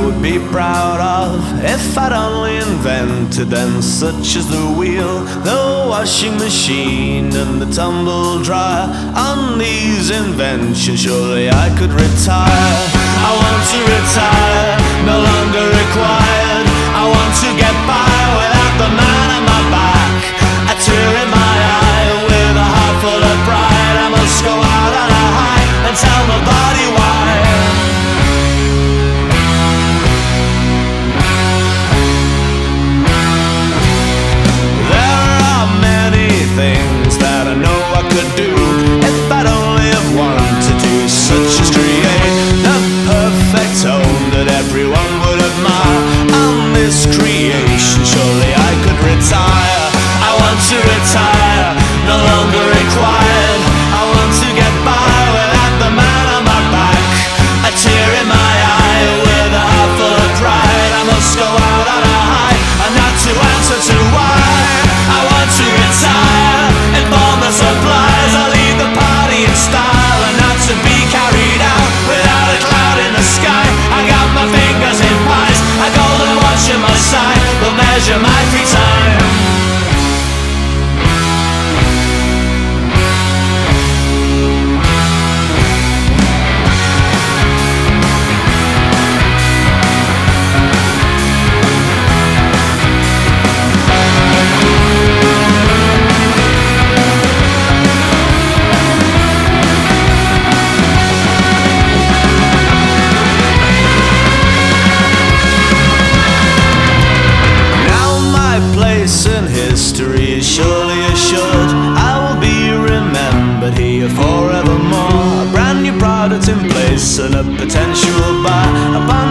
would be proud of if I'd only invented them, such as the wheel, the washing machine, and the tumble dryer. On these inventions, surely I could retire. I want to retire, no longer required. I want to get by without the man on my back, a tear in my eye, with a heart full of pride. I must go out on a high and tell nobody why. Things that I know I could do if I'd only have wanted to, such as create the perfect home that everyone would admire. On this creation, surely I could retire. I want to retire, no longer required. I want to get by without the man on my back, a tear in my eye, with a heart full of pride. I must go out on a high and not to answer to why. I want to retire, inform the supplies. I'll leave the party in style and not to be carried out without a cloud in the sky. I got my fingers in pies, a golden watch in my side will measure my free time. In history is surely assured. I will be remembered here forevermore. A brand new product in place and a potential buy.